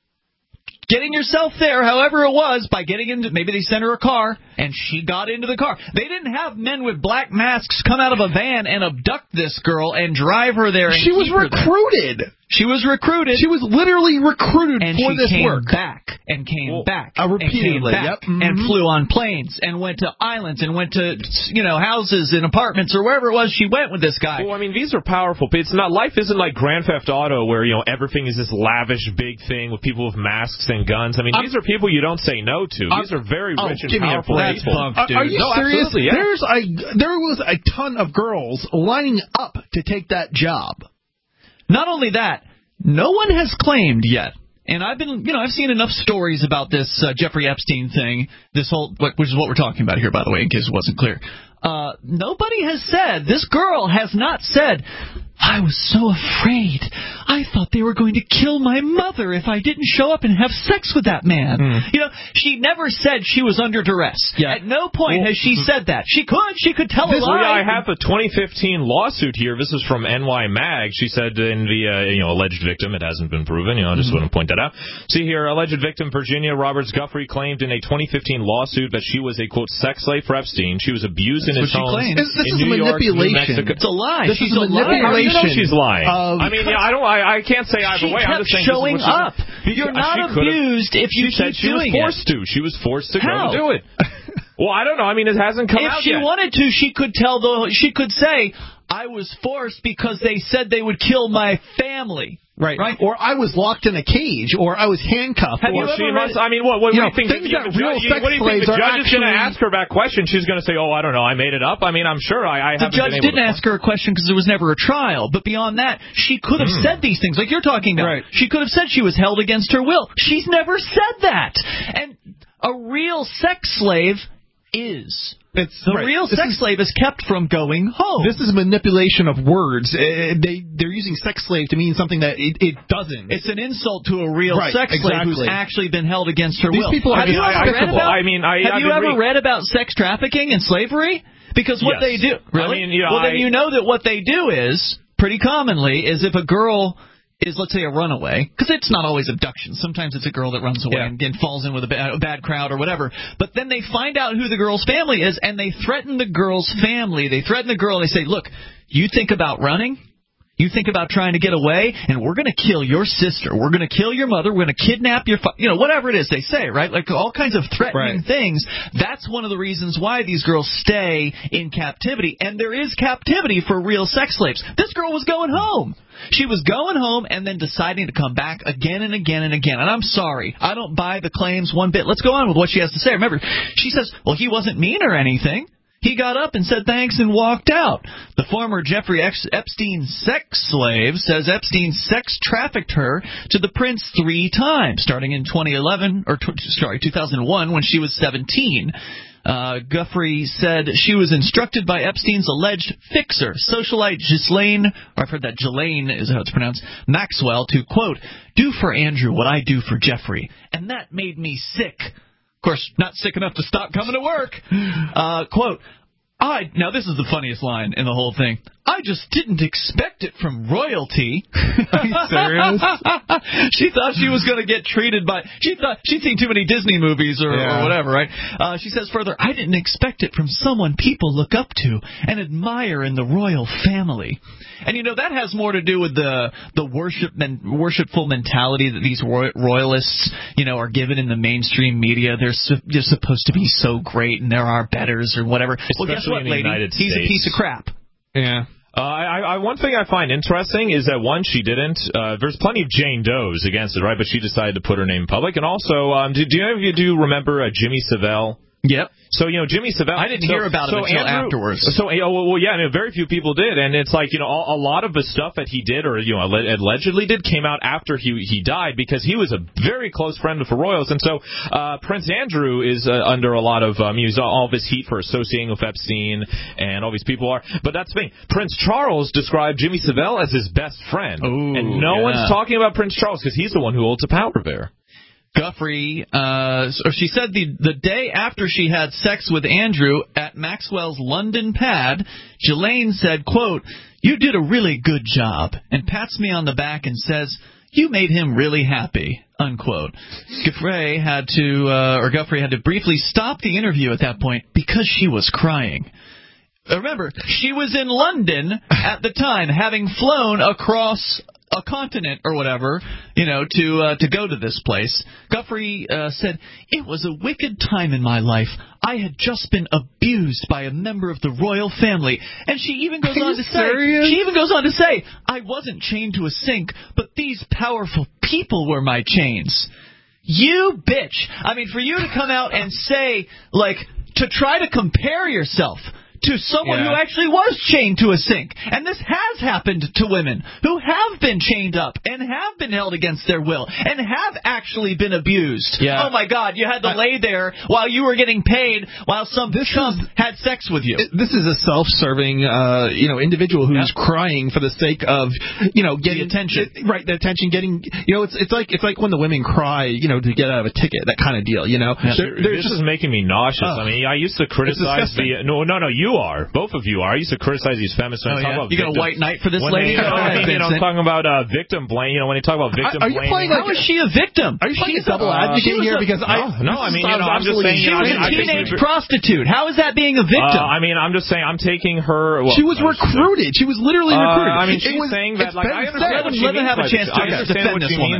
getting yourself there, however it was, by getting into, maybe they sent her a car, and she got into the car. They didn't have men with black masks come out of a van and abduct this girl and drive her there. And she was recruited. She was recruited. She was literally recruited for this work. And came back repeatedly, and flew on planes and went to islands and went to houses and apartments or wherever it was she went with this guy. Well, I mean, these are powerful. It's not, life isn't like Grand Theft Auto where everything is this lavish big thing with people with masks and guns. I mean, these are people you don't say no to. These are very rich and powerful people. Are you serious? Absolutely, yeah. There was a ton of girls lining up to take that job. Not only that, no one has claimed yet. And I've seen enough stories about this Jeffrey Epstein thing, which is what we're talking about here, by the way, in case it wasn't clear. Nobody has said, this girl has not said, "I was so afraid. I thought they were going to kill my mother if I didn't show up and have sex with that man." She never said she was under duress. Yeah. At no point has she said that. She could tell a lie. I have a 2015 lawsuit here. This is from NY Mag. She said in the alleged victim, it hasn't been proven. I just want to point that out. See here, alleged victim Virginia Roberts Guffrey claimed in a 2015 lawsuit that she was a quote sex slave for Epstein. She was abused in his home in New York, New Mexico. It's a lie. She's a manipulation. She's lying. I mean, I can't say either way. I'm just saying showing up. You're not abused if you keep doing it. She was forced to go do it. Well, I don't know. I mean, it hasn't come out yet. If she wanted to, she could say, "I was forced because they said they would kill my family." Right. Or I was locked in a cage, or I was handcuffed. What do you think? What do you think the judge is going to ask her that question? She's going to say, "Oh, I don't know, I made it up." I mean, I'm sure I haven't been able to. The judge didn't ask her a question because there was never a trial. But beyond that, she could have said these things like you're talking about. Right. She could have said she was held against her will. She's never said that. And a real sex slave is. Real sex slave is kept from going home. This is manipulation of words. They're using sex slave to mean something that it doesn't. It's an insult to a real sex slave who's actually been held against her will. These people have you ever read about sex trafficking and slavery? Because what they do, really? Then you know that what they do is, pretty commonly, is if a girl is, let's say, a runaway, because it's not always abduction. Sometimes it's a girl that runs away and falls in with a bad crowd or whatever. But then they find out who the girl's family is, and they threaten the girl's family. They threaten the girl, and they say, "Look, you think about running? You think about trying to get away, and we're going to kill your sister. We're going to kill your mother. We're going to kidnap your whatever it is they say, right? Like all kinds of threatening things. That's one of the reasons why these girls stay in captivity. And there is captivity for real sex slaves. This girl was going home. She was going home and then deciding to come back again and again and again. And I'm sorry, I don't buy the claims one bit. Let's go on with what she has to say. Remember, she says, well, he wasn't mean or anything. He got up and said thanks and walked out. The former Jeffrey Epstein sex slave says Epstein sex trafficked her to the prince 3 times, starting in 2001 when she was 17. Guffrey said she was instructed by Epstein's alleged fixer, socialite Ghislaine, or I've heard that Ghislaine is how it's pronounced, Maxwell, to, quote, do for Andrew what I do for Jeffrey. And that made me sick. Of course, not sick enough to stop coming to work. Quote, now this is the funniest line in the whole thing. I just didn't expect it from royalty. Are you serious? She thought she was going to get treated by... She thought she'd seen too many Disney movies or whatever, right? She says further, I didn't expect it from someone people look up to and admire in the royal family. And, that has more to do with the worshipful mentality that these royalists, are given in the mainstream media. They're supposed to be so great and there are betters or whatever. Especially well, guess what, in the lady? United States. He's a piece of crap. Yeah. One thing I find interesting is that, one, she didn't. There's plenty of Jane Does against it, right? But she decided to put her name in public. And also, do any of you remember Jimmy Savile? Yep. So, Jimmy Savile... I didn't hear about it until afterwards. Very few people did. And it's like, a lot of the stuff that he did or, allegedly did came out after he died because he was a very close friend of the royals. And so Prince Andrew is under a lot of... he's all this heat for associating with Epstein, and all these people are. But that's the thing. Prince Charles described Jimmy Savile as his best friend. Ooh, and no one's talking about Prince Charles because he's the one who holds the power there. Guthrie, she said the day after she had sex with Andrew at Maxwell's London pad, Ghislaine said, quote, "You did a really good job," and pats me on the back and says, "You made him really happy," unquote. Guthrie had to briefly stop the interview at that point because she was crying. Remember, she was in London at the time, having flown across a continent or whatever, to go to this place. Guthrie said, "It was a wicked time in my life. I had just been abused by a member of the royal family." And she even goes on to say, "I wasn't chained to a sink, but these powerful people were my chains." You bitch. I mean, for you to come out and say, to try to compare yourself to someone who actually was chained to a sink. And this has happened to women who have been chained up and have been held against their will and have actually been abused. Yeah. Oh, my God, you had to lay there while you were getting paid while some chump had sex with you. This is a self-serving, individual who's crying for the sake of, getting attention. Right, the attention, getting, it's like when the women cry, to get out of a ticket, that kind of deal, This is making me nauseous. I mean, I used to criticize you are. Both of you are. I used to criticize these feminists when they talk about victims. You got a white knight for this lady? I'm talking about victim blame. When they talk about victim blame. How is she a victim? Are you playing a double advocate here? Because I'm just saying. She was a teenage prostitute. How is that being a victim? I'm just saying. I'm taking her. She was recruited. She was literally recruited. She's saying that. I understand what she means. Let her have a chance to defend this woman.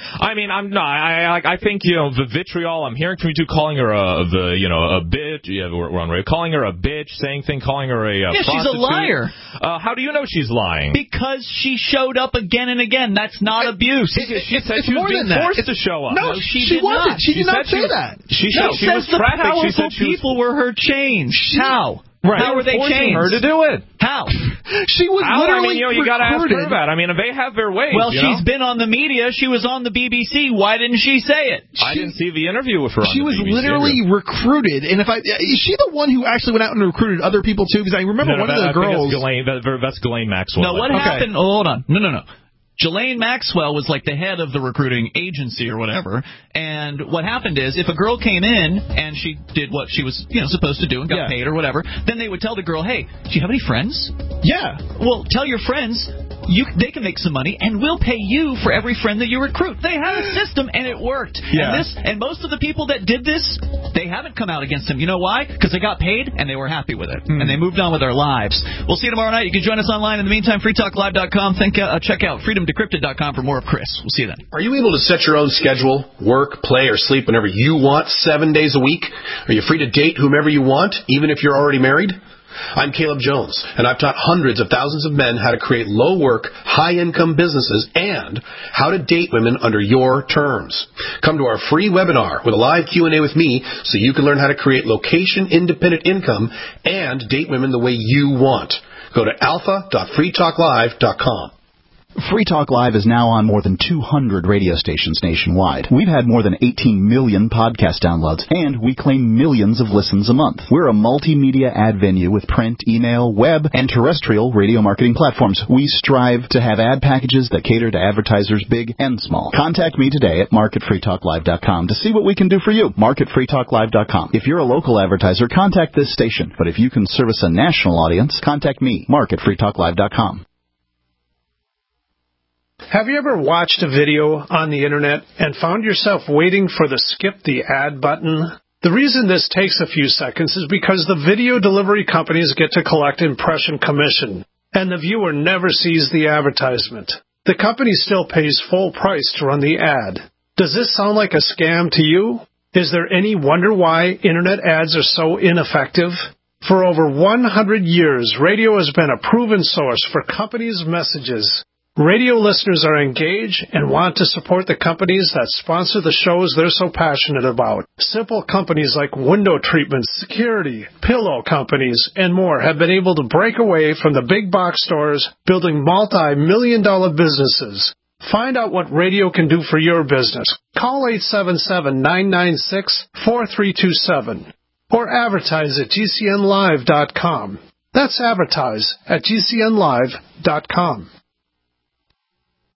I think the vitriol I'm hearing from you two, calling her a bitch. Yeah, we're on radio. Calling her a bitch, saying calling her a prostitute. She's a liar. How do you know she's lying? Because she showed up again and again. That's not abuse. She said she was being forced to show up. No, she wasn't. She did not say that. She was trafficked. She said people were her chains. How? Right. How were they chained? Her to do it. How? She was literally you got to ask her that. They have their ways. Well, she's been on the media. She was on the BBC. Why didn't she say it? I didn't see the interview with her. She was literally recruited. And is she the one who actually went out and recruited other people too? Because I remember one of the girls. That's Ghislaine Maxwell. No, what happened? Oh, hold on. No. Ghislaine Maxwell was like the head of the recruiting agency or whatever, and what happened is if a girl came in and she did what she was supposed to do and got paid or whatever, then they would tell the girl, "Hey, do you have any friends?" Yeah. Well, tell your friends they can make some money and we'll pay you for every friend that you recruit. They had a system and it worked. Yeah. And most of the people that did this, they haven't come out against them. You know why? Because they got paid and they were happy with it. And they moved on with their lives. We'll see you tomorrow night. You can join us online. In the meantime, freetalklive.com. Check out freedomdecrypted.com for more of Chris. We'll see you then. Are you able to set your own schedule, work, play, or sleep whenever you want 7 days a week? Are you free to date whomever you want, even if you're already married? I'm Caleb Jones, and I've taught hundreds of thousands of men how to create low-work, high-income businesses and how to date women under your terms. Come to our free webinar with a live Q&A with me so you can learn how to create location-independent income and date women the way you want. Go to alpha.freetalklive.com. Free Talk Live is now on more than 200 radio stations nationwide. We've had more than 18 million podcast downloads, and we claim millions of listens a month. We're a multimedia ad venue with print, email, web, and terrestrial radio marketing platforms. We strive to have ad packages that cater to advertisers big and small. Contact me today at mark@freetalklive.com to see what we can do for you. mark@freetalklive.com. If you're a local advertiser, contact this station. But if you can service a national audience, contact me, mark@freetalklive.com. Have you ever watched a video on the internet and found yourself waiting for the skip the ad button? The reason this takes a few seconds is because the video delivery companies get to collect impression commission, and the viewer never sees the advertisement. The company still pays full price to run the ad. Does this sound like a scam to you? Is there any wonder why internet ads are so ineffective? For over 100 years, radio has been a proven source for companies' messages. Radio listeners are engaged and want to support the companies that sponsor the shows they're so passionate about. Simple companies like window treatments, security, pillow companies, and more have been able to break away from the big box stores, building multi-million-dollar businesses. Find out what radio can do for your business. Call 877-996-4327 or advertise at GCNlive.com. That's advertise at GCNlive.com.